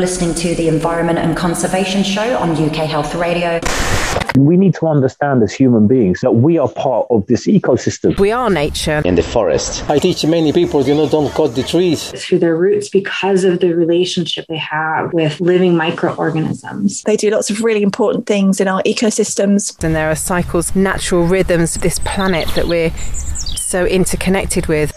listening to the Environment and Conservation Show on UK Health Radio. We need to understand as human beings that we are part of this ecosystem. We are nature. In the forest. I teach many people, don't cut the trees. Through their roots, because of the relationship they have with living microorganisms. They do lots of really important things in our ecosystems. And there are cycles, natural rhythms of this planet that we're so interconnected with.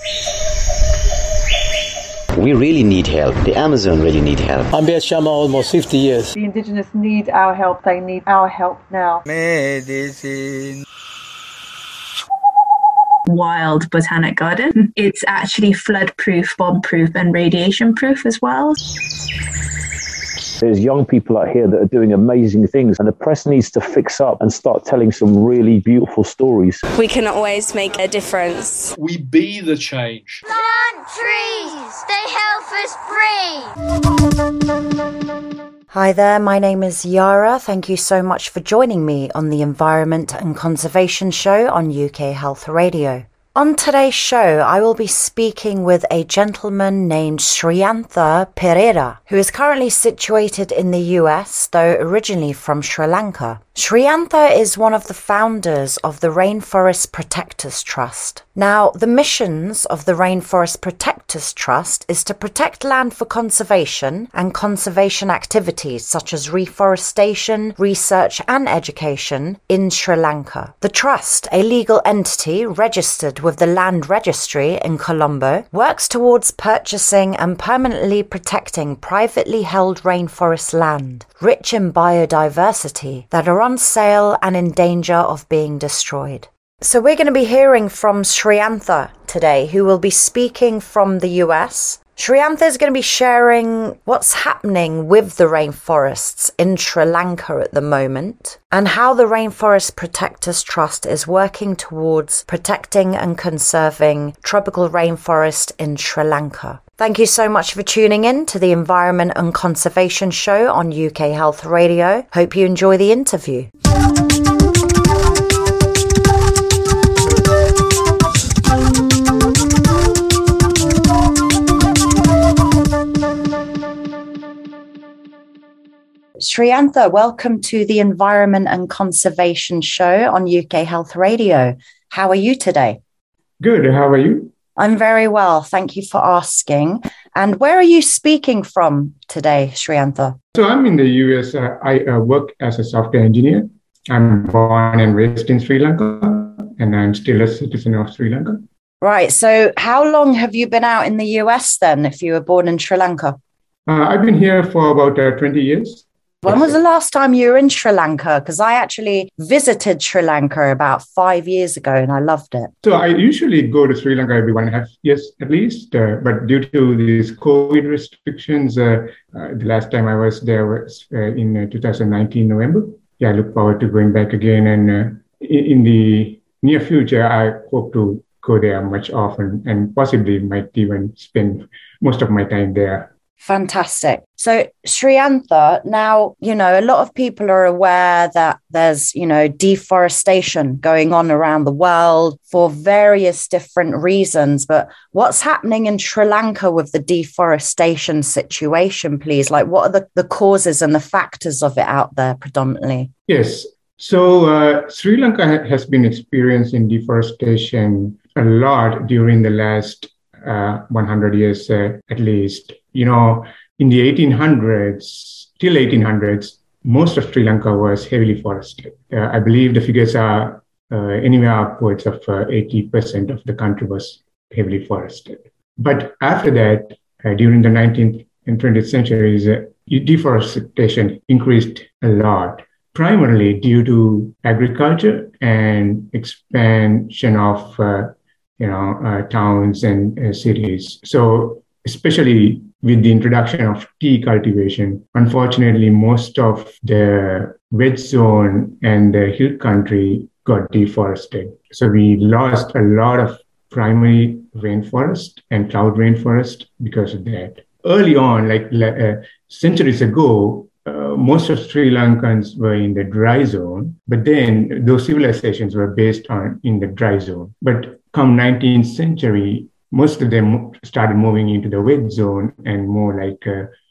We really need help. The Amazon really need help. I'm Beat Shama almost 50 years. The indigenous need our help. They need our help now. Medicine. Wild Botanic Garden. It's actually flood-proof, bomb-proof and radiation-proof as well. There's young people out here that are doing amazing things, and the press needs to fix up and start telling some really beautiful stories. We can always make a difference. We be the change. Plant trees, they help us breathe. Hi there, my name is Yara. Thank you so much for joining me on the Environment and Conservation Show on UK Health Radio. On today's show, I will be speaking with a gentleman named Shriyantha Perera, who is currently situated in the US, though originally from Sri Lanka. Shriyantha is one of the founders of the Rainforest Protectors Trust. Now, the missions of the Rainforest Protectors Trust is to protect land for conservation and conservation activities such as reforestation, research and education in Sri Lanka. The trust, a legal entity registered with the Land Registry in Colombo, works towards purchasing and permanently protecting privately held rainforest land, rich in biodiversity, that are on sale and in danger of being destroyed. So we're going to be hearing from Shriyantha today, who will be speaking from the US. Shriyantha is going to be sharing what's happening with the rainforests in Sri Lanka at the moment and how the Rainforest Protectors Trust is working towards protecting and conserving tropical rainforest in Sri Lanka. Thank you so much for tuning in to the Environment and Conservation Show on UK Health Radio. Hope you enjoy the interview. Shriyantha, welcome to the Environment and Conservation Show on UK Health Radio. How are you today? Good. How are you? I'm very well. Thank you for asking. And where are you speaking from today, Shriyantha? So I'm in the US. I work as a software engineer. I'm born and raised in Sri Lanka, and I'm still a citizen of Sri Lanka. Right. So how long have you been out in the US then, if you were born in Sri Lanka? I've been here for about 20 years. When was the last time you were in Sri Lanka? Because I actually visited Sri Lanka about 5 years ago and I loved it. So I usually go to Sri Lanka every 1.5 years at least. But due to these COVID restrictions, the last time I was there was in 2019, November. Yeah, I look forward to going back again. And in the near future, I hope to go there much often and possibly might even spend most of my time there. Fantastic. So Shriyantha, now, a lot of people are aware that there's, deforestation going on around the world for various different reasons. But what's happening in Sri Lanka with the deforestation situation, please? Like, what are the causes and the factors of it out there predominantly? Yes. So Sri Lanka has been experiencing deforestation a lot during the last 100 years at least. In the 1800s, till 1800s, most of Sri Lanka was heavily forested. I believe the figures are anywhere upwards of 80% of the country was heavily forested. But after that, during the 19th and 20th centuries, deforestation increased a lot, primarily due to agriculture and expansion of towns and cities. So especially with the introduction of tea cultivation, unfortunately, most of the wet zone and the hill country got deforested. So we lost a lot of primary rainforest and cloud rainforest because of that. Early on, like centuries ago, most of Sri Lankans were in the dry zone, but then those civilizations were based in the dry zone. But come 19th century, most of them started moving into the wet zone and more like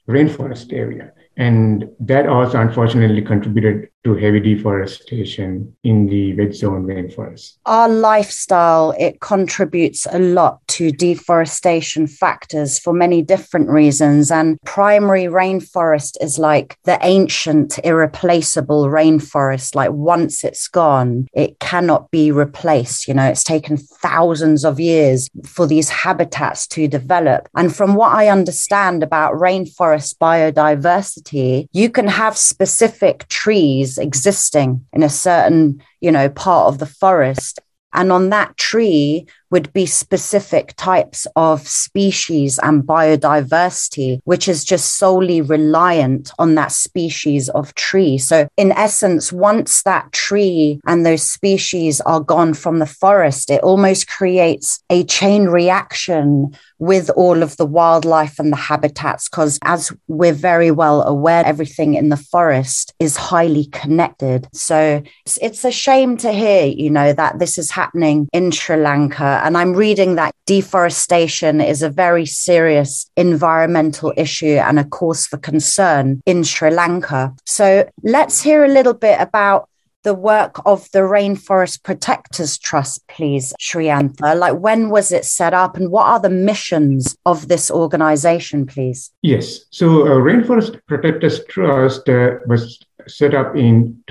rainforest area. And that also unfortunately contributed to heavy deforestation in the wedge zone rainforest. Our lifestyle, it contributes a lot to deforestation factors for many different reasons. And primary rainforest is like the ancient, irreplaceable rainforest. Like once it's gone, it cannot be replaced. You know, it's taken thousands of years for these habitats to develop. And from what I understand about rainforest biodiversity, you can have specific trees existing in a certain, part of the forest. And on that tree would be specific types of species and biodiversity, which is just solely reliant on that species of tree. So in essence, once that tree and those species are gone from the forest, it almost creates a chain reaction with all of the wildlife and the habitats, because as we're very well aware, everything in the forest is highly connected. So it's a shame to hear, that this is happening in Sri Lanka. And I'm reading that deforestation is a very serious environmental issue and a cause for concern in Sri Lanka. So let's hear a little bit about the work of the Rainforest Protectors Trust, please, Shriyantha. Like, when was it set up and what are the missions of this organization, please? Yes. So Rainforest Protectors Trust was set up in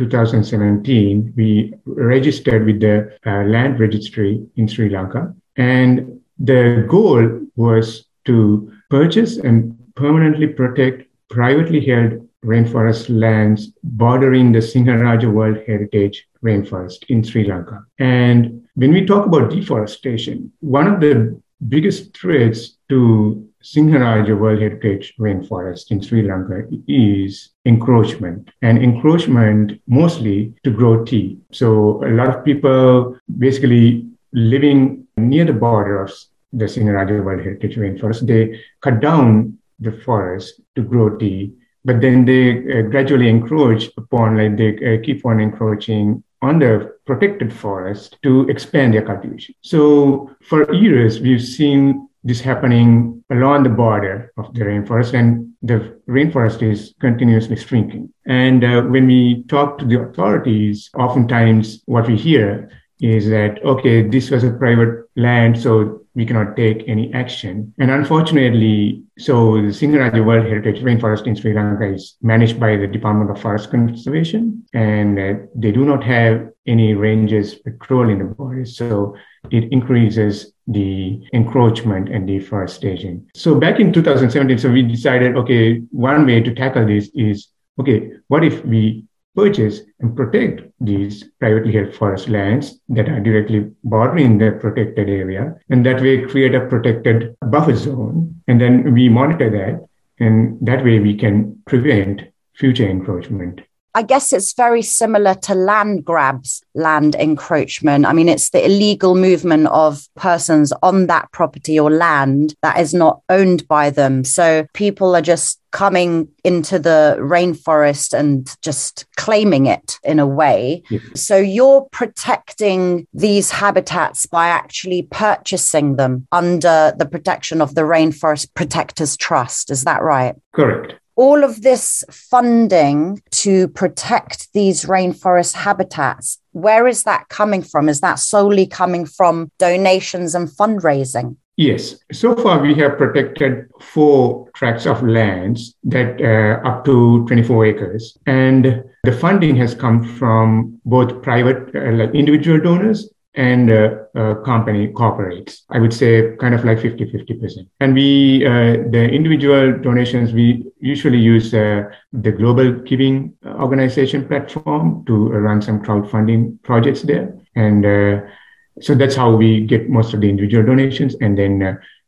2017. We registered with the land registry in Sri Lanka. And the goal was to purchase and permanently protect privately held rainforest lands bordering the Sinharaja World Heritage Rainforest in Sri Lanka. And when we talk about deforestation, one of the biggest threats to Sinharaja World Heritage Rainforest in Sri Lanka is encroachment, and encroachment mostly to grow tea. So a lot of people basically living near the border of the Sinharaja World Heritage Rainforest, they cut down the forest to grow tea, but then they gradually encroach upon, they keep on encroaching on the protected forest to expand their cultivation. So for years, we've seen this happening along the border of the rainforest, and the rainforest is continuously shrinking. And when we talk to the authorities, oftentimes what we hear is that, okay, this was a private land, so we cannot take any action. And unfortunately, so the Sinharaja World Heritage Rainforest in Sri Lanka is managed by the Department of Forest Conservation, and they do not have any rangers patrolling the border. So it increases the encroachment and deforestation. So back in 2017, so we decided, okay, one way to tackle this is, okay, what if we purchase and protect these privately held forest lands that are directly bordering the protected area, and that way create a protected buffer zone. And then we monitor that, and that way we can prevent future encroachment. I guess it's very similar to land grabs, land encroachment. I mean, it's the illegal movement of persons on that property or land that is not owned by them. So people are just coming into the rainforest and just claiming it in a way. Yes. So you're protecting these habitats by actually purchasing them under the protection of the Rainforest Protectors Trust. Is that right? Correct. All of this funding to protect these rainforest habitats, where is that coming from? Is that solely coming from donations and fundraising? Yes. So far, we have protected 4 tracts of lands that up to 24 acres. And the funding has come from both private, individual donors and company corporates. I would say kind of like 50-50%. And we, the individual donations, we usually use the Global Giving Organization platform to run some crowdfunding projects there. And so that's how we get most of the individual donations. And then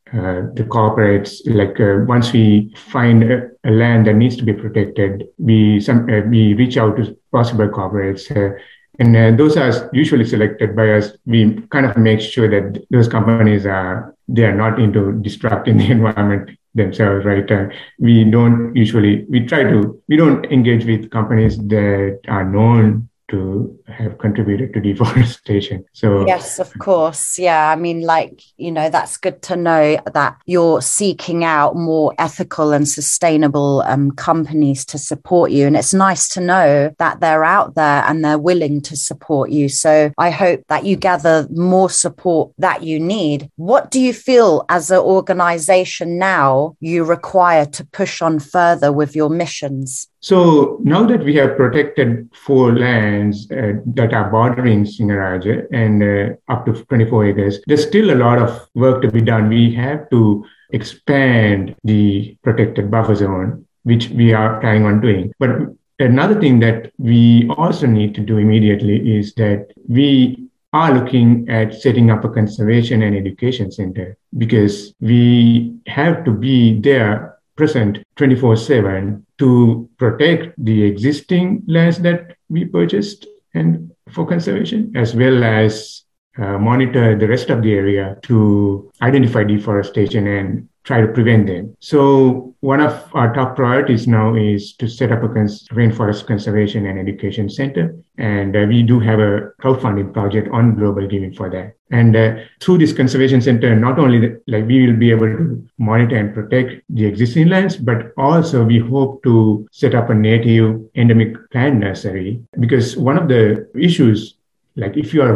the corporates, once we find a land that needs to be protected, we reach out to possible corporates. And those are usually selected by us. We kind of make sure that those companies are not into disrupting the environment themselves, right? We don't engage with companies that are known to have contributed to deforestation. So yes, of course. Yeah. I mean, that's good to know that you're seeking out more ethical and sustainable companies to support you. And it's nice to know that they're out there and they're willing to support you. So I hope that you gather more support that you need. What do you feel as an organization now you require to push on further with your missions? So now that we have protected 4 lands that are bordering Singaraja and up to 24 acres, there's still a lot of work to be done. We have to expand the protected buffer zone, which we are planning on doing. But another thing that we also need to do immediately is that we are looking at setting up a conservation and education center, because we have to be there present 24/7 to protect the existing lands that we purchased and for conservation, as well as monitor the rest of the area to identify deforestation and try to prevent them. So one of our top priorities now is to set up a rainforest conservation and education center. And we do have a crowdfunding project on Global Giving for that. And through this conservation center, not only we will be able to monitor and protect the existing lands, but also we hope to set up a native endemic plant nursery, because one of the issues, if you are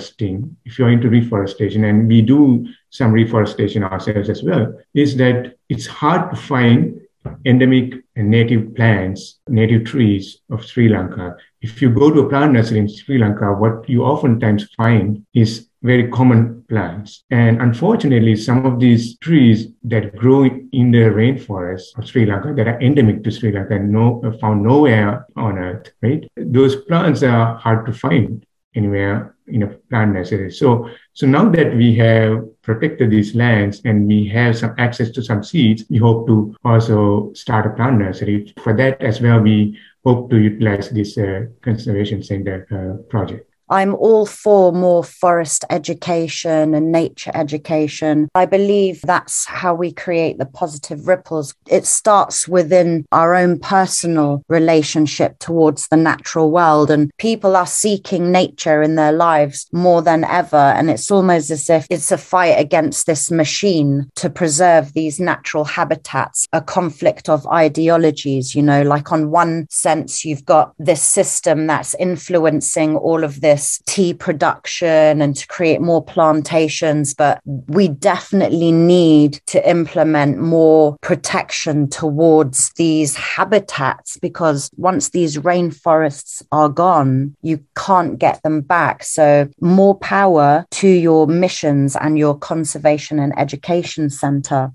if you're into reforestation, and we do some reforestation ourselves as well, is that it's hard to find endemic and native plants, native trees of Sri Lanka. If you go to a plant nursery in Sri Lanka, what you oftentimes find is very common plants. And unfortunately, some of these trees that grow in the rainforest of Sri Lanka that are endemic to Sri Lanka and found nowhere on earth, right? Those plants are hard to find anywhere in a plant nursery. So now that we have protected these lands and we have some access to some seeds, we hope to also start a plant nursery. For that as well, we hope to utilize this conservation center project. I'm all for more forest education and nature education. I believe that's how we create the positive ripples. It starts within our own personal relationship towards the natural world, and people are seeking nature in their lives more than ever. And it's almost as if it's a fight against this machine to preserve these natural habitats, a conflict of ideologies, on one sense, you've got this system that's influencing all of this tea production and to create more plantations, but we definitely need to implement more protection towards these habitats, because once these rainforests are gone, you can't get them back. So more power to your missions and your conservation and education centre.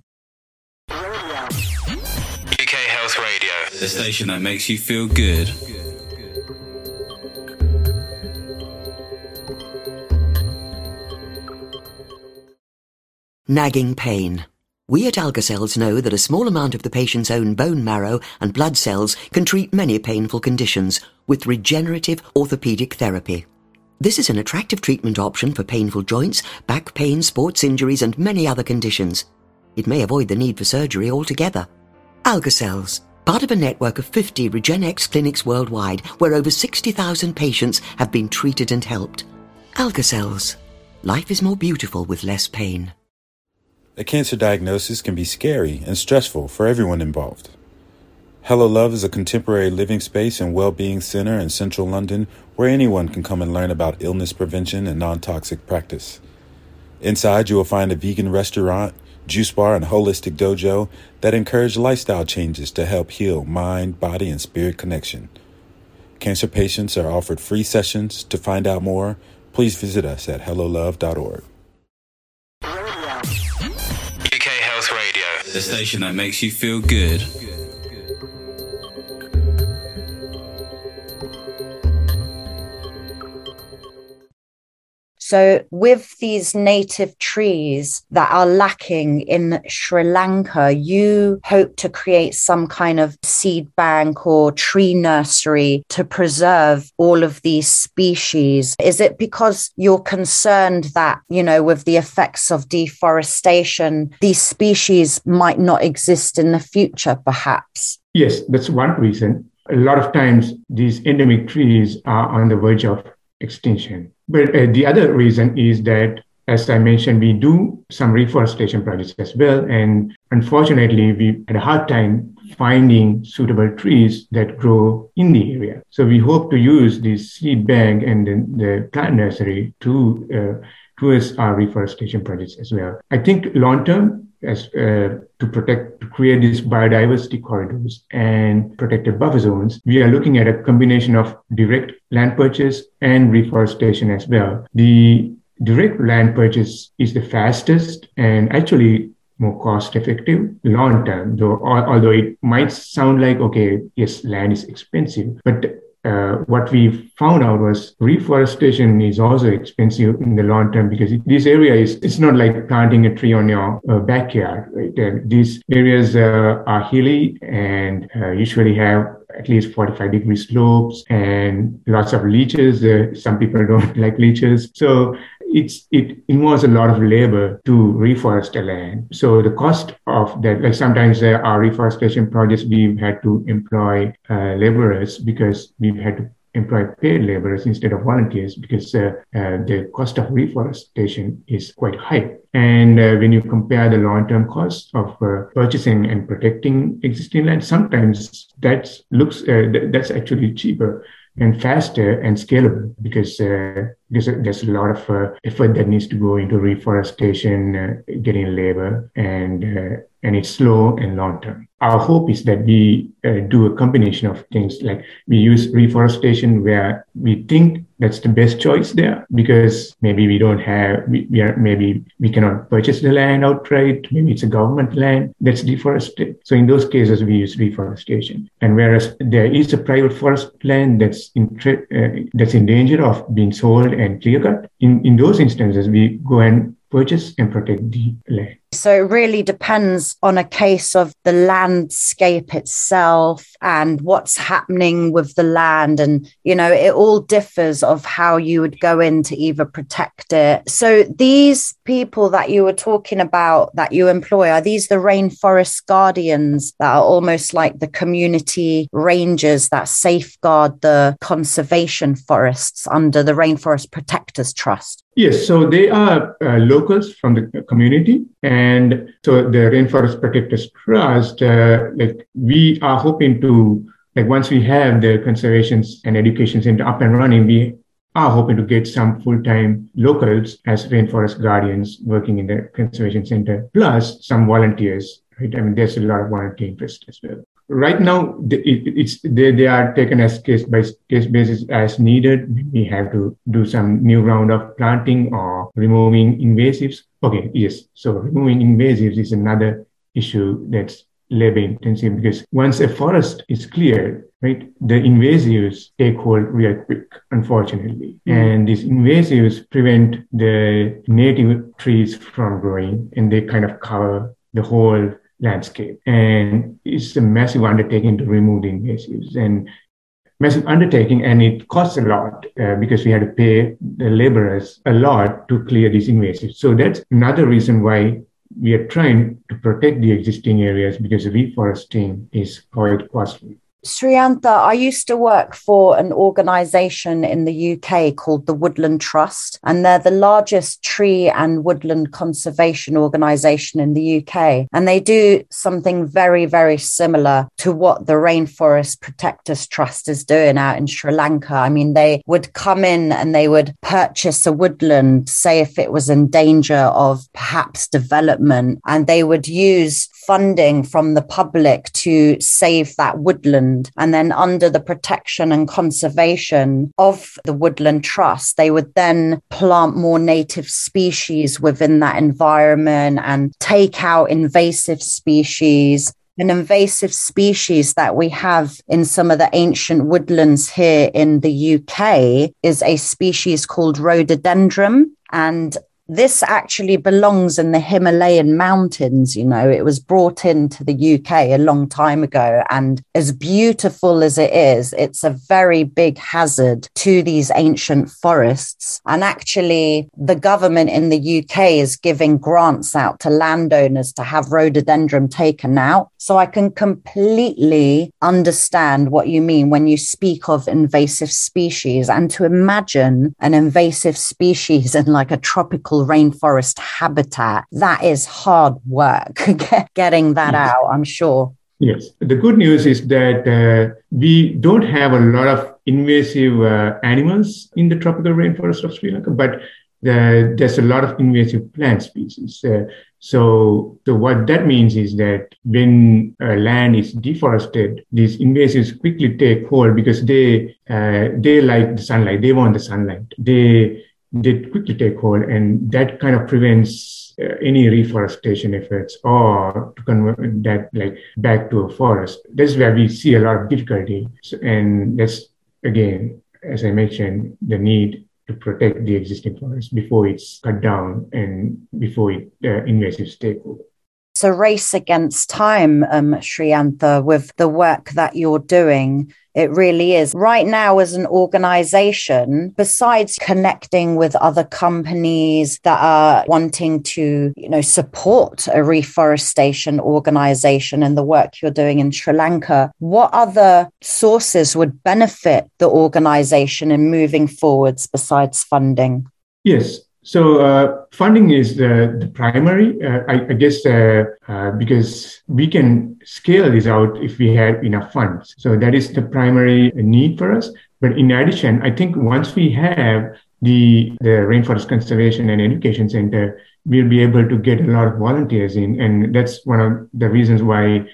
UK Health Radio, the station that makes you feel good. Nagging pain. We at AlgaCells know that a small amount of the patient's own bone marrow and blood cells can treat many painful conditions with regenerative orthopedic therapy. This is an attractive treatment option for painful joints, back pain, sports injuries, and many other conditions. It may avoid the need for surgery altogether. AlgaCells, part of a network of 50 RegenX clinics worldwide, where over 60,000 patients have been treated and helped. AlgaCells. Life is more beautiful with less pain. A cancer diagnosis can be scary and stressful for everyone involved. Hello Love is a contemporary living space and well-being center in central London where anyone can come and learn about illness prevention and non-toxic practice. Inside, you will find a vegan restaurant, juice bar, and holistic dojo that encourage lifestyle changes to help heal mind, body, and spirit connection. Cancer patients are offered free sessions. To find out more, please visit us at hellolove.org. The station that makes you feel good. So with these native trees that are lacking in Sri Lanka, you hope to create some kind of seed bank or tree nursery to preserve all of these species. Is it because you're concerned that, with the effects of deforestation, these species might not exist in the future, perhaps? Yes, that's one reason. a lot of times these endemic trees are on the verge of extinction. But the other reason is that, as I mentioned, we do some reforestation projects as well. And unfortunately, we had a hard time finding suitable trees that grow in the area. So we hope to use this seed bank and the plant nursery towards our reforestation projects as well. I think long term, as to create these biodiversity corridors and protected buffer zones, we are looking at a combination of direct land purchase and reforestation as well. The direct land purchase is the fastest and actually more cost-effective long term, although it might sound like, okay, yes, land is expensive, but what we found out was reforestation is also expensive in the long term, because this area it's not like planting a tree on your backyard, right? These areas are hilly and usually have at least 45-degree slopes and lots of leeches. Some people don't like leeches. So it involves a lot of labor to reforest the land. So the cost of that, like sometimes our reforestation projects, we've had to employ laborers because we've had to employ paid laborers instead of volunteers, because the cost of reforestation is quite high. And when you compare the long-term cost of purchasing and protecting existing land, sometimes that's actually cheaper and faster and scalable, because there's a lot of effort that needs to go into reforestation, getting labor, and it's slow and long term. Our hope is that we do a combination of things, like we use reforestation where we think that's the best choice there, because maybe maybe we cannot purchase the land outright. Maybe it's a government land that's deforested. So in those cases, we use reforestation. And whereas there is a private forest land that's in danger of being sold and clear cut, in those instances, we go and purchase and protect the land. So it really depends on a case of the landscape itself and what's happening with the land. And, it all differs of how you would go in to either protect it. So these people that you were talking about that you employ, are these the rainforest guardians that are almost like the community rangers that safeguard the conservation forests under the Rainforest Protectors Trust? Yes, so they are locals from the community. And so the Rainforest Protectors Trust, we are hoping to, once we have the conservation and education center up and running, we are hoping to get some full-time locals as rainforest guardians working in the conservation center, plus some volunteers, right? I mean, there's a lot of volunteer interest as well. Right now, they are taken as case-by-case basis as needed. We have to do some new round of planting or removing invasives. Okay, yes. So removing invasives is another issue that's labor intensive, because once a forest is cleared, right, the invasives take hold real quick, unfortunately. And these invasives prevent the native trees from growing, and they kind of cover the whole landscape. And it's a massive undertaking to remove the invasives, and it costs a lot because we had to pay the laborers a lot to clear these invasives. So that's another reason why we are trying to protect the existing areas, because reforesting is quite costly. Sriyantha, I used to work for an organisation in the UK called the Woodland Trust, and they're the largest tree and woodland conservation organisation in the UK. And they do something very, very similar to what the Rainforest Protectors Trust is doing out in Sri Lanka. I mean, they would come in and they would purchase a woodland, say if it was in danger of perhaps development, and they would use funding from the public to save that woodland. And then under the protection and conservation of the Woodland Trust, they would then plant more native species within that environment and take out invasive species. An invasive species that we have in some of the ancient woodlands here in the UK is a species called rhododendron. And this actually belongs in the Himalayan mountains. You know, it was brought into the UK a long time ago. And as beautiful as it is, it's a very big hazard to these ancient forests. And actually, the government in the UK is giving grants out to landowners to have rhododendron taken out. So I can completely understand what you mean when you speak of invasive species, and to imagine an invasive species in like a tropical rainforest habitat, that is hard work getting that out, I'm sure. Yes. The good news is that we don't have a lot of invasive animals in the tropical rainforest of Sri Lanka, but there's a lot of invasive plant species. So what that means is that when land is deforested, these invasives quickly take hold because they like the sunlight. They want the sunlight. They quickly take hold, and that kind of prevents any reforestation efforts or to convert that like back to a forest. That's where we see a lot of difficulty. And that's, again, as I mentioned, the need to protect the existing forest before it's cut down and before invasives take over. It's a race against time, Shriyantha, with the work that you're doing. It really is. Right now, as an organization, besides connecting with other companies that are wanting to, support a reforestation organization and the work you're doing in Sri Lanka, what other sources would benefit the organization in moving forwards besides funding? Yes. So funding is the primary, I guess, because we can scale this out if we have enough funds. So that is the primary need for us. But in addition, I think once we have the Rainforest Conservation and Education Center, we'll be able to get a lot of volunteers in. And that's one of the reasons why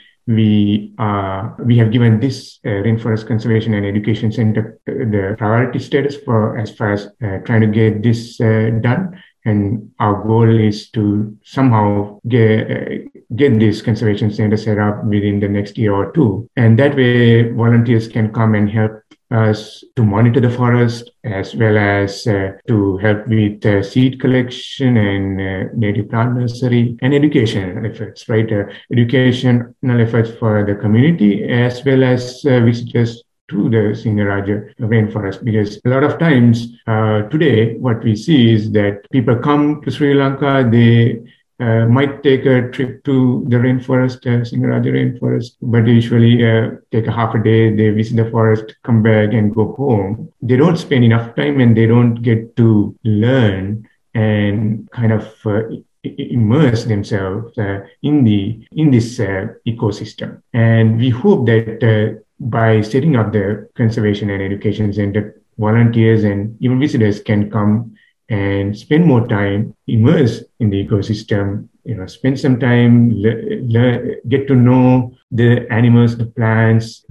we have given this Rainforest Conservation and Education Center the priority status as far as trying to get this done. And our goal is to somehow get this conservation center set up within the next year or two. And that way, volunteers can come and help us to monitor the forest, as well as to help with seed collection and native plant nursery and educational efforts, right? Educational efforts for the community, as well as visitors to the Singaraja rainforest, because a lot of times today, what we see is that people come to Sri Lanka, they might take a trip to the rainforest, Singaraja rainforest, but they usually take a half a day, they visit the forest, come back and go home. They don't spend enough time and they don't get to learn and kind of immerse themselves in this ecosystem. And we hope that by setting up the Conservation and Education Center, volunteers and even visitors can come and spend more time, immerse in the ecosystem, spend some time, get to know the animals, the plants.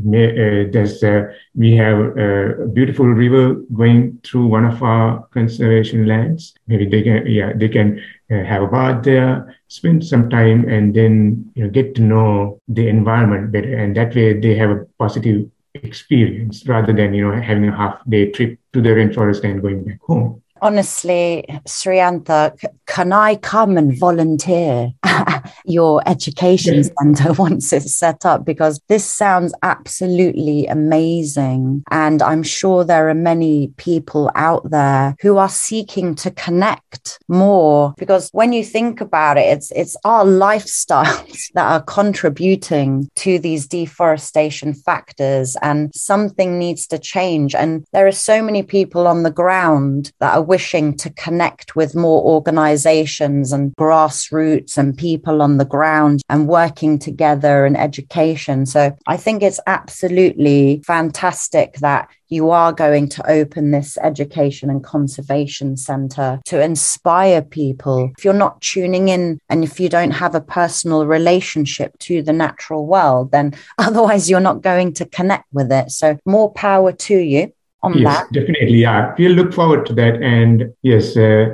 We have a beautiful river going through one of our conservation lands. Maybe they can have a bath there, spend some time, and then get to know the environment better. And that way they have a positive experience rather than having a half-day trip to the rainforest and going back home. Honestly, Shriyantha, can I come and volunteer at your education center once it's set up? Because this sounds absolutely amazing. And I'm sure there are many people out there who are seeking to connect more. Because when you think about it, it's our lifestyles that are contributing to these deforestation factors, and something needs to change. And there are so many people on the ground that are wishing to connect with more organizations and grassroots and people on the ground and working together in education. So I think it's absolutely fantastic that you are going to open this education and conservation center to inspire people. If you're not tuning in and if you don't have a personal relationship to the natural world, then otherwise you're not going to connect with it. So more power to you. Yes, definitely. Yeah, we'll look forward to that. And yes,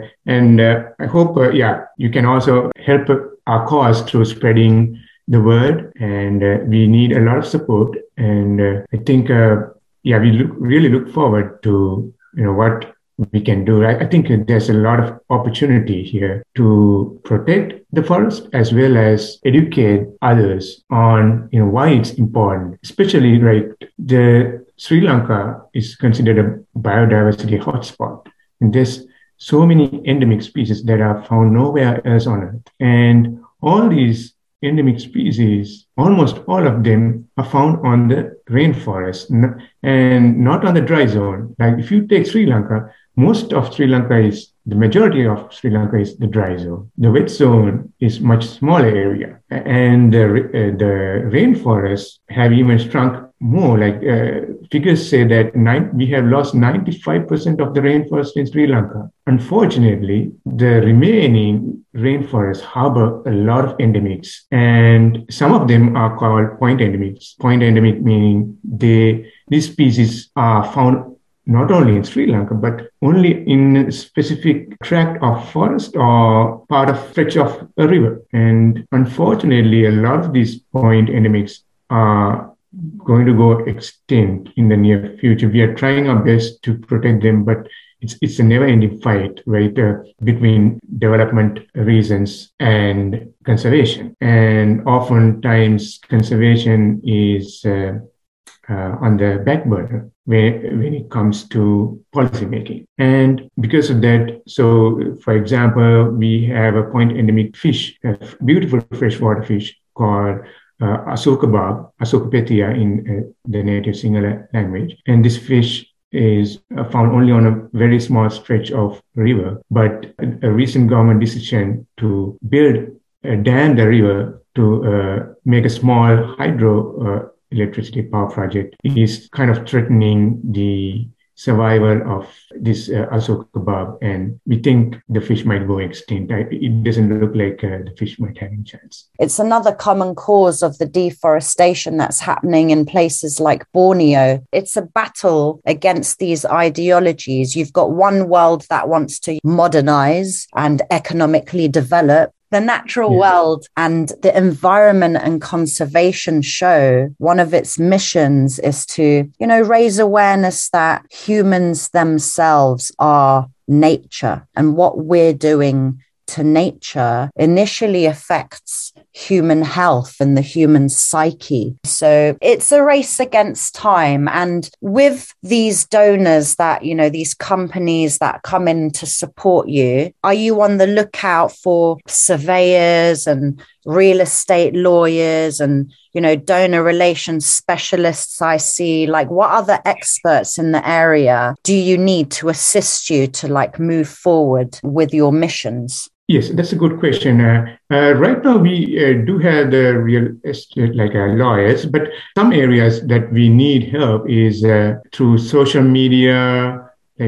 I hope, you can also help our cause through spreading the word. And we need a lot of support. And I think, we really look forward to, what we can do. I think there's a lot of opportunity here to protect the forest as well as educate others on why it's important. Especially the Sri Lanka is considered a biodiversity hotspot, and there's so many endemic species that are found nowhere else on Earth. And all these endemic species, almost all of them are found on the rainforest and not on the dry zone. Like if you take Sri Lanka, the majority of Sri Lanka is the dry zone. The wet zone is much smaller area. And the rainforests have even shrunk more. Figures say that we have lost 95% of the rainforest in Sri Lanka. Unfortunately, the remaining rainforests harbor a lot of endemics, and some of them are called point endemics. Point endemic meaning these species are found not only in Sri Lanka, but only in a specific tract of forest or part of stretch of a river. And unfortunately, a lot of these point endemics are going to go extinct in the near future. We are trying our best to protect them, but it's a never-ending fight, right, between development reasons and conservation. And oftentimes, conservation is on the back burner when it comes to policymaking. And because of that, so for example, we have a point endemic fish, a beautiful freshwater fish called Asokapethia in the native Sinhala language. And this fish is found only on a very small stretch of river. But a recent government decision to dam the river to make a small hydro electricity power project is kind of threatening the survival of this Asokabab, and we think the fish might go extinct. It doesn't look like the fish might have any chance. It's another common cause of the deforestation that's happening in places like Borneo. It's a battle against these ideologies. You've got one world that wants to modernize and economically develop. The natural world and the environment and conservation show, one of its missions is to, raise awareness that humans themselves are nature, and what we're doing to nature initially affects human health and the human psyche. So it's a race against time. And with these donors that, these companies that come in to support you, are you on the lookout for surveyors and real estate lawyers and, donor relations specialists? I see, what other experts in the area do you need to assist you to move forward with your missions? Yes, that's a good question. Right now, we do have the real estate lawyers, but some areas that we need help is through social media,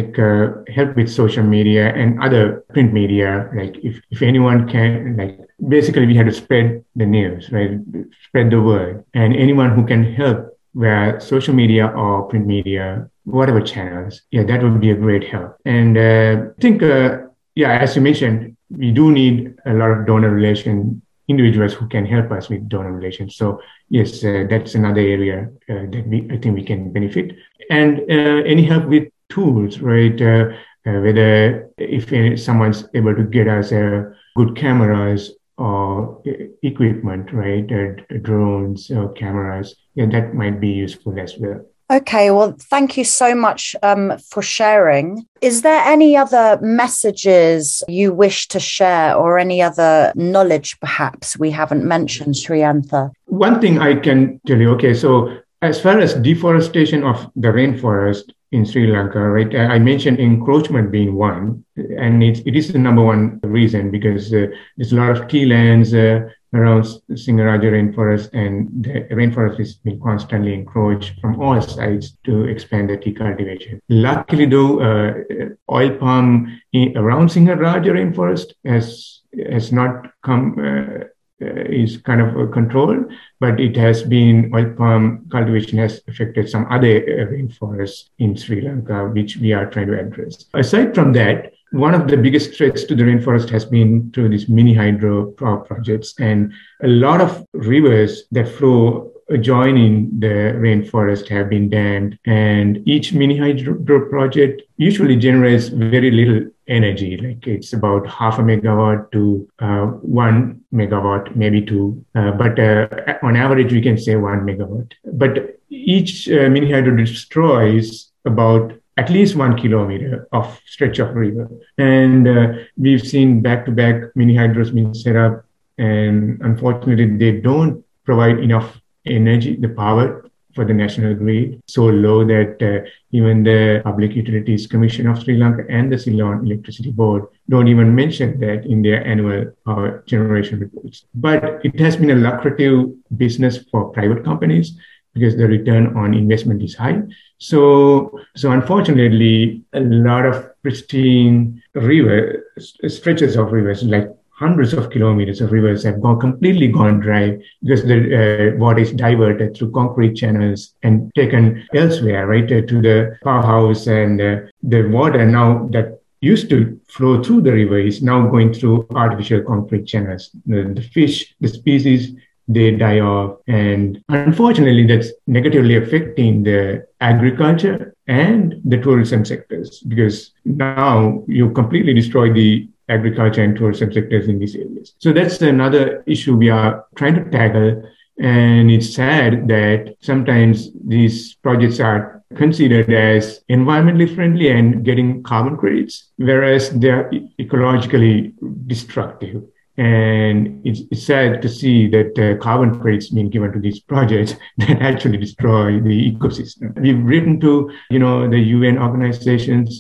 help with social media and other print media. If anyone can, basically we have to spread the news, right? Spread the word, and anyone who can help via social media or print media, whatever channels, that would be a great help. And I think, as you mentioned, we do need a lot of donor relation individuals who can help us with donor relations. So yes, that's another area that I think we can benefit. And any help with tools, right? Whether if someone's able to get us good cameras or equipment, right? Drones or cameras, that might be useful as well. Okay, well, thank you so much for sharing. Is there any other messages you wish to share or any other knowledge perhaps we haven't mentioned, Shriyantha? One thing I can tell you, so as far as deforestation of the rainforest in Sri Lanka, right, I mentioned encroachment being one, and it is the number one reason because there's a lot of tea lands around Singaraja rainforest, and the rainforest is being constantly encroached from all sides to expand the tea cultivation. Luckily, though, oil palm around Singaraja rainforest has not come, is kind of controlled, but oil palm cultivation has affected some other rainforests in Sri Lanka, which we are trying to address. Aside from that, one of the biggest threats to the rainforest has been through these mini hydro power projects, and a lot of rivers that flow adjoining the rainforest have been dammed, and each mini hydro project usually generates very little energy, like it's about 0.5 megawatt to 1 megawatt, maybe 2, but on average we can say 1 megawatt. But each mini hydro destroys about at least 1 kilometer of stretch of river. And we've seen back-to-back mini hydros being set up, and unfortunately they don't provide enough energy, the power for the national grid, so low that even the Public Utilities Commission of Sri Lanka and the Ceylon Electricity Board don't even mention that in their annual power generation reports. But it has been a lucrative business for private companies because the return on investment is high. So unfortunately, a lot of pristine stretches of rivers, like hundreds of kilometers of rivers, have completely gone dry because the water is diverted through concrete channels and taken elsewhere, right, to the powerhouse. And the water now that used to flow through the river is now going through artificial concrete channels. The fish, the species, they die off. And unfortunately, that's negatively affecting the agriculture and the tourism sectors, because now you completely destroy the agriculture and tourism sectors in these areas. So that's another issue we are trying to tackle. And it's sad that sometimes these projects are considered as environmentally friendly and getting carbon credits, whereas they're ecologically destructive. And it's sad to see that carbon credits being given to these projects that actually destroy the ecosystem. We've written to, the UN organizations,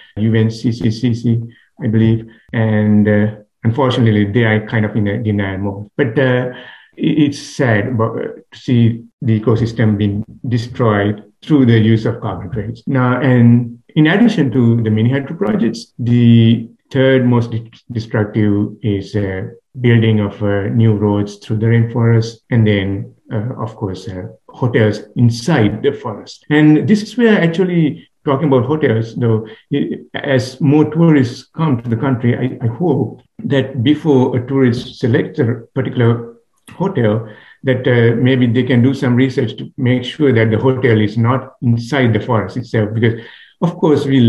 UNCCC, I believe, and unfortunately they are kind of in a denial mode. But it's sad to see the ecosystem being destroyed through the use of carbon credits. Now, and in addition to the mini hydro projects, the third most destructive is building of new roads through the rainforest, and then, of course, hotels inside the forest. And this is where actually, talking about hotels, though, as more tourists come to the country, I hope that before a tourist selects a particular hotel, that maybe they can do some research to make sure that the hotel is not inside the forest itself. Because, of course, a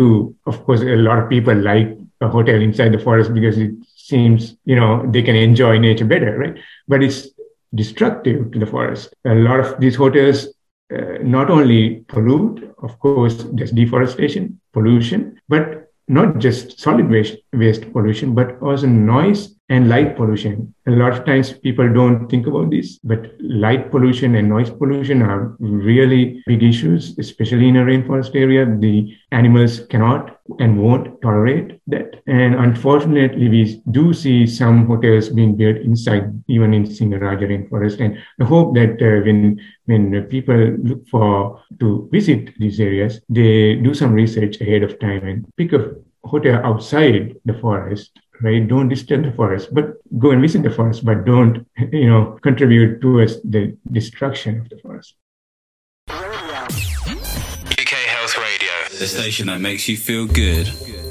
lot of people like a hotel inside the forest because it seems, they can enjoy nature better, right? But it's destructive to the forest. A lot of these hotels not only pollute, of course, there's deforestation, pollution, but not just solid waste pollution, but also noise and light pollution. A lot of times people don't think about this, but light pollution and noise pollution are really big issues, especially in a rainforest area. The animals cannot and won't tolerate that. And unfortunately, we do see some hotels being built inside, even in Singaraja rainforest. And I hope that when people look to visit these areas, they do some research ahead of time and pick a hotel outside the forest, right? Don't disturb the forest, but go and visit the forest, but don't, contribute towards the destruction of the forest. UK Health Radio, the station that makes you feel good.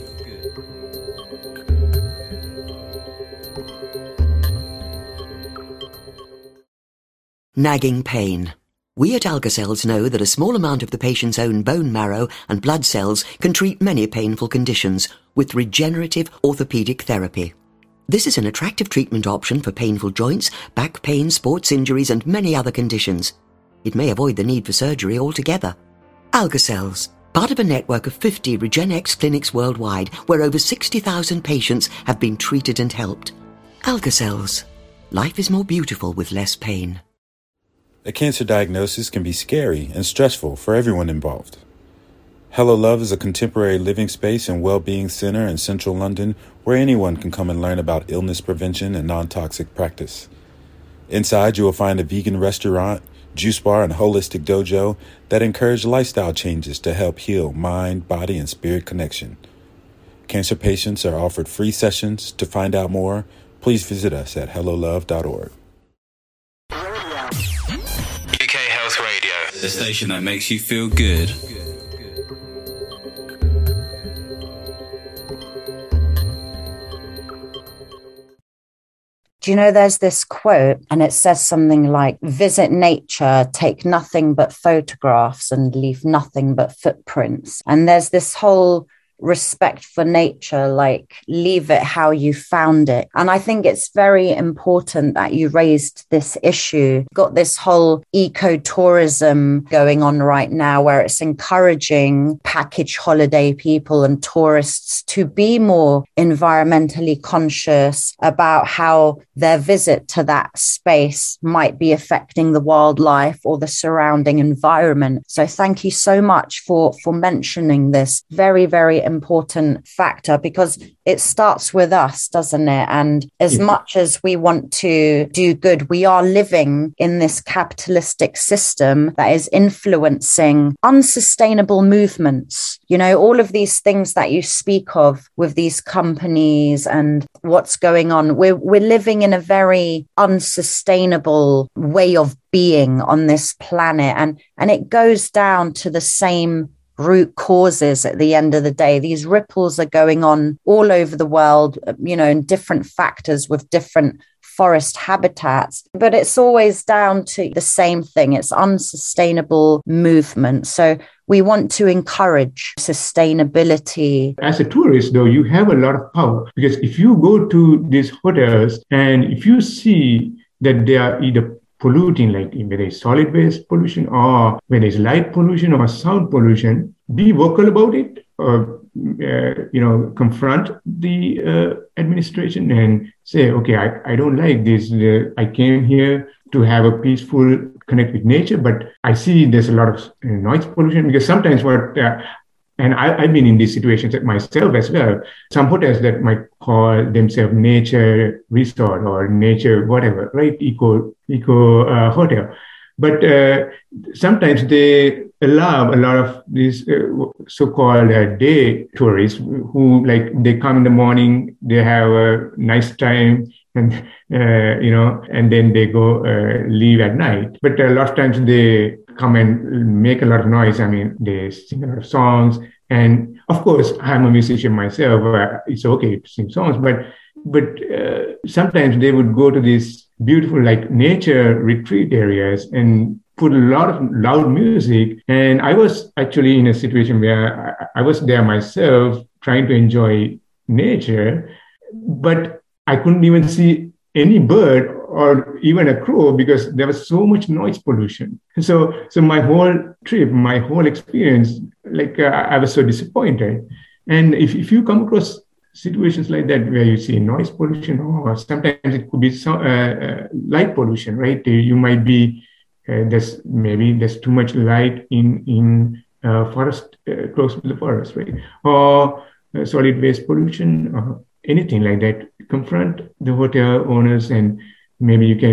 Nagging pain. We at AlgaCells know that a small amount of the patient's own bone marrow and blood cells can treat many painful conditions with regenerative orthopedic therapy. This is an attractive treatment option for painful joints, back pain, sports injuries, and many other conditions. It may avoid the need for surgery altogether. AlgaCells, part of a network of 50 RegenX clinics worldwide, where over 60,000 patients have been treated and helped. AlgaCells. Life is more beautiful with less pain. A cancer diagnosis can be scary and stressful for everyone involved. Hello Love is a contemporary living space and well-being center in central London where anyone can come and learn about illness prevention and non-toxic practice. Inside, you will find a vegan restaurant, juice bar, and holistic dojo that encourage lifestyle changes to help heal mind, body, and spirit connection. Cancer patients are offered free sessions. To find out more, please visit us at hellolove.org. The station that makes you feel good. Do you know there's this quote and it says something like, visit nature, take nothing but photographs and leave nothing but footprints. And there's this whole respect for nature, like leave it how you found it. And I think it's very important that you raised this issue. Got this whole ecotourism going on right now where it's encouraging package holiday people and tourists to be more environmentally conscious about how their visit to that space might be affecting the wildlife or the surrounding environment. So thank you so much for mentioning this very, very important factor, because it starts with us, doesn't it? And as much as we want to do good, we are living in this capitalistic system that is influencing unsustainable movements. You know, all of these things that you speak of with these companies and what's going on, we're living in a very unsustainable way of being on this planet. And it goes down to the same root causes at the end of the day. These ripples are going on all over the world, you know, in different factors with different forest habitats, but it's always down to the same thing. It's unsustainable movement. So we want to encourage sustainability. As a tourist, though, you have a lot of power, because if you go to these hotels and if you see that they are either polluting, like whether it's solid waste pollution or whether it's light pollution or sound pollution, be vocal about it, or confront the administration and say, okay, I don't like this. I came here to have a peaceful connect with nature, but I see there's a lot of noise pollution. Because sometimes and I've been in these situations myself as well. Some hotels that might call themselves nature resort or nature whatever, right? Eco hotel. But sometimes they allow a lot of these so-called day tourists who, like, they come in the morning, they have a nice time, and and then they go leave at night. But a lot of times they come and make a lot of noise. I mean, they sing a lot of songs. And of course, I'm a musician myself. It's okay to sing songs, but sometimes they would go to these beautiful, like, nature retreat areas and put a lot of loud music. And I was actually in a situation where I was there myself trying to enjoy nature, but I couldn't even see any bird or even a crow because there was so much noise pollution. So my whole trip, my whole experience, like, I was so disappointed. And if you come across situations like that where you see noise pollution, or sometimes it could be light pollution, right? You might be there's too much light in forest, close to the forest, right? Or solid waste pollution, or anything like that. Confront the hotel owners, and maybe you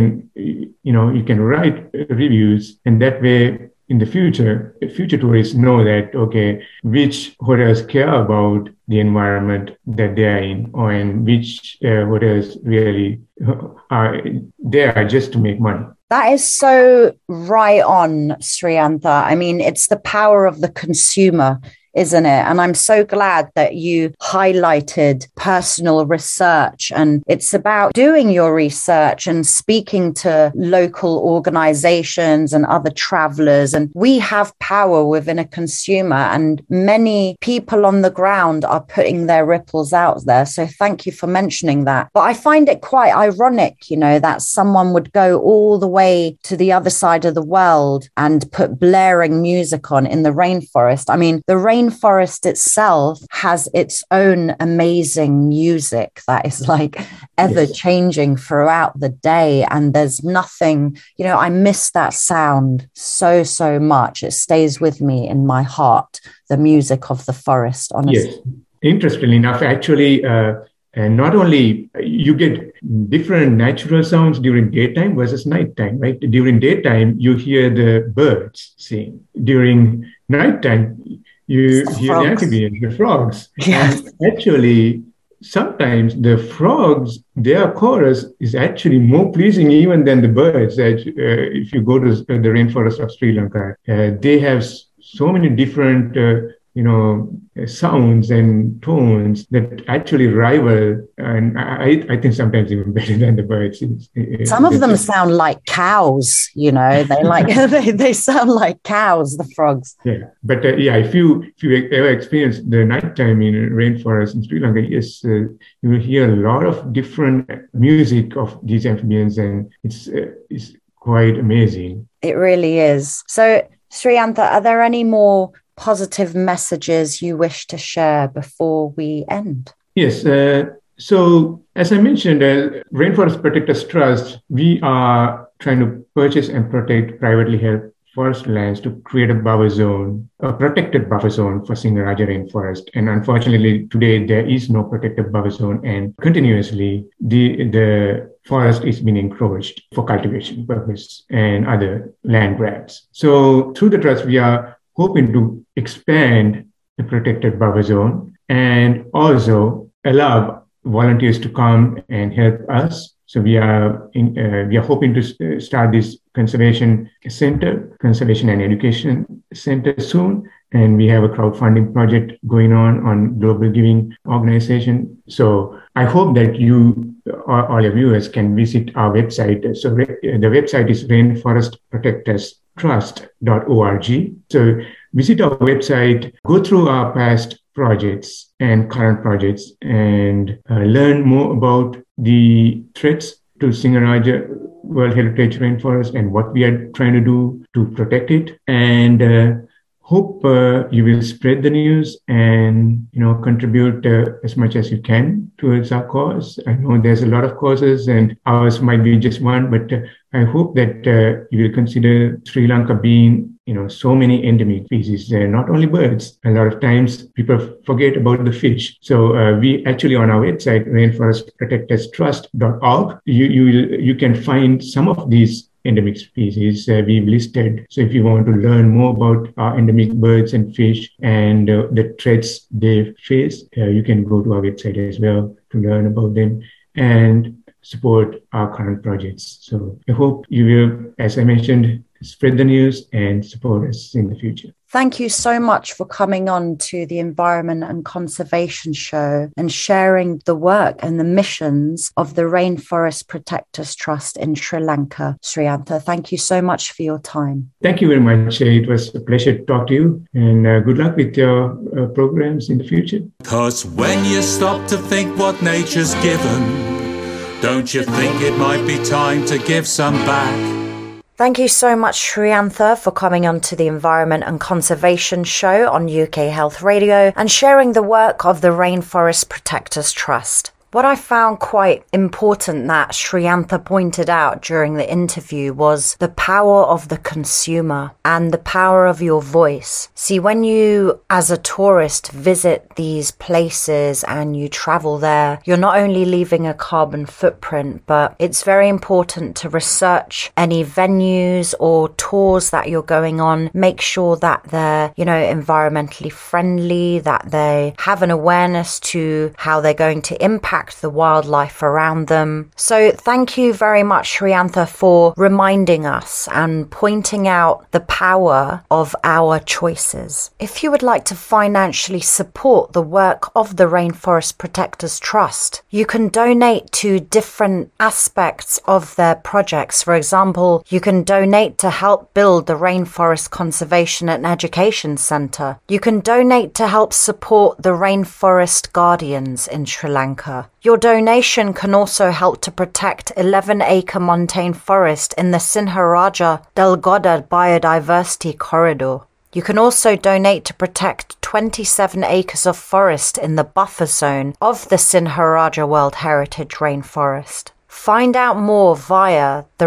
can write reviews, and that way in the future tourists know that, okay, which hotels care about the environment that they are in, and which hotels really are there just to make money. That is so right on, Sriyantha. I mean, it's the power of the consumer, isn't it? And I'm so glad that you highlighted personal research, and it's about doing your research and speaking to local organizations and other travelers. And we have power within a consumer, and many people on the ground are putting their ripples out there. So thank you for mentioning that. But I find it quite ironic, that someone would go all the way to the other side of the world and put blaring music on in the rainforest. I mean, the rainforest itself has its own amazing music that is like ever changing throughout the day. And there's nothing, I miss that sound so much. It stays with me in my heart, the music of the forest, honestly. Yes. Interestingly enough, actually, not only you get different natural sounds during daytime versus nighttime, right? During daytime, you hear the birds sing. During nighttime, you hear the amphibians, the frogs. Yes. And actually, sometimes the frogs, their chorus is actually more pleasing even than the birds. If you go to the rainforest of Sri Lanka, they have so many different sounds and tones that actually rival, and I think sometimes even better than the birds. Some of them sound like cows, they they sound like cows, the frogs. Yeah, but if you ever experience the nighttime in rainforest in Sri Lanka, yes, you will hear a lot of different music of these amphibians, and it's quite amazing. It really is. So, Sriyantha, are there any more positive messages you wish to share before we end? Yes. So, as I mentioned, Rainforest Protectors Trust, we are trying to purchase and protect privately held forest lands to create a buffer zone, a protected buffer zone for Singaraja rainforest. And unfortunately, today there is no protected buffer zone, and continuously the forest is being encroached for cultivation purpose and other land grabs. So through the trust, we are hoping to expand the protected buffer zone and also allow volunteers to come and help us. So we are hoping to start this conservation and education center soon. And we have a crowdfunding project going on Global Giving Organization. So I hope that you, all your viewers, can visit our website. So the website is rainforestprotectorstrust.org. So visit our website, go through our past projects and current projects, and learn more about the threats to Singaraja World Heritage Rainforest and what we are trying to do to protect it. And hope you will spread the news and contribute as much as you can towards our cause. I know there's a lot of causes, and ours might be just one, but I hope that you will consider Sri Lanka being so many endemic species, not only birds. A lot of times people forget about the fish. So we actually, on our website, rainforestprotectorstrust.org, you can find some of these endemic species we've listed. So if you want to learn more about our endemic birds and fish and the threats they face, you can go to our website as well to learn about them and support our current projects. So I hope you will, as I mentioned, spread the news and support us in the future. Thank you so much for coming on to the Environment and Conservation Show and sharing the work and the missions of the Rainforest Protectors Trust in Sri Lanka. Sriyantha, thank you so much for your time. Thank you very much. It was a pleasure to talk to you, and good luck with your programs in the future. Because when you stop to think what nature's given, don't you think it might be time to give some back? Thank you so much, Sriyantha, for coming on to the Environment and Conservation Show on UK Health Radio and sharing the work of the Rainforest Protectors Trust. What I found quite important that Sriyantha pointed out during the interview was the power of the consumer and the power of your voice. See, when you, as a tourist, visit these places and you travel there, you're not only leaving a carbon footprint, but it's very important to research any venues or tours that you're going on. Make sure that they're, environmentally friendly, that they have an awareness to how they're going to impact the wildlife around them. So thank you very much, Sriyantha, for reminding us and pointing out the power of our choices. If you would like to financially support the work of the Rainforest Protectors Trust, you can donate to different aspects of their projects. For example, you can donate to help build the Rainforest Conservation and Education Centre. You can donate to help support the Rainforest Guardians in Sri Lanka. Your donation can also help to protect 11-acre montane forest in the Sinharaja Del Goddard Biodiversity Corridor. You can also donate to protect 27 acres of forest in the buffer zone of the Sinharaja World Heritage Rainforest. Find out more via the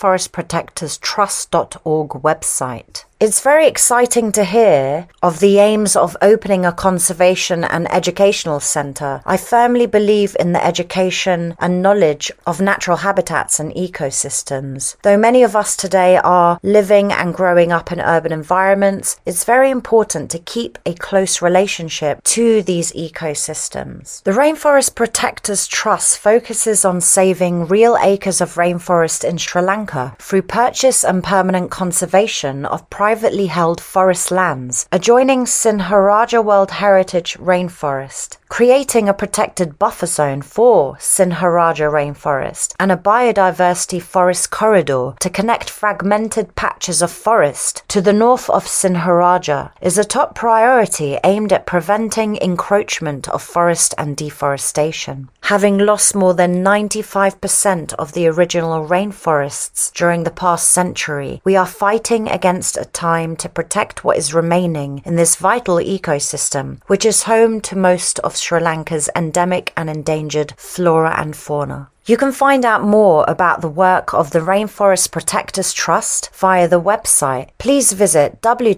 rainforestprotectorstrust.org website. It's very exciting to hear of the aims of opening a conservation and educational centre. I firmly believe in the education and knowledge of natural habitats and ecosystems. Though many of us today are living and growing up in urban environments, it's very important to keep a close relationship to these ecosystems. The Rainforest Protectors Trust focuses on saving real acres of rainforest in Sri Lanka through purchase and permanent conservation of private privately held forest lands adjoining Sinharaja World Heritage Rainforest, creating a protected buffer zone for Sinharaja Rainforest and a biodiversity forest corridor to connect fragmented patches of forest to the north of Sinharaja is a top priority aimed at preventing encroachment of forest and deforestation. Having lost more than 95% of the original rainforests during the past century, we are fighting against a time to protect what is remaining in this vital ecosystem, which is home to most of Sri Lanka's endemic and endangered flora and fauna. You can find out more about the work of the Rainforest Protectors Trust via the website. Please visit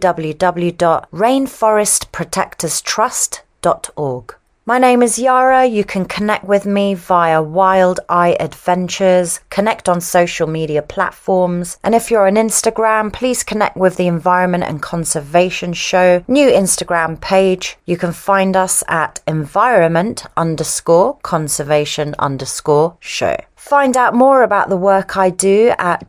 www.rainforestprotectorstrust.org. My name is Yara. You can connect with me via Wild Eye Adventures, connect on social media platforms, and if you're on Instagram, please connect with the Environment and Conservation Show new Instagram page. You can find us at environment_conservation_show. Find out more about the work I do at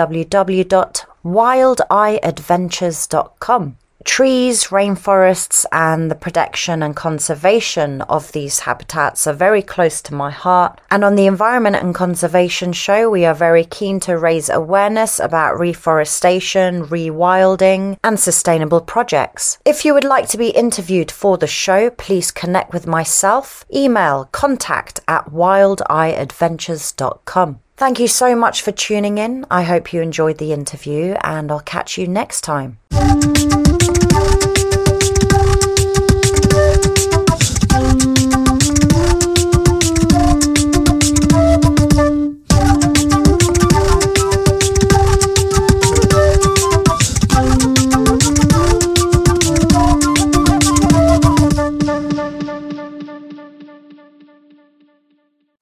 www.wildeyeadventures.com. Trees, rainforests, and the protection and conservation of these habitats are very close to my heart. And on the Environment and Conservation Show, we are very keen to raise awareness about reforestation, rewilding, and sustainable projects. If you would like to be interviewed for the show, please connect with myself. Email contact@wildeyeadventures.com. Thank you so much for tuning in. I hope you enjoyed the interview, and I'll catch you next time.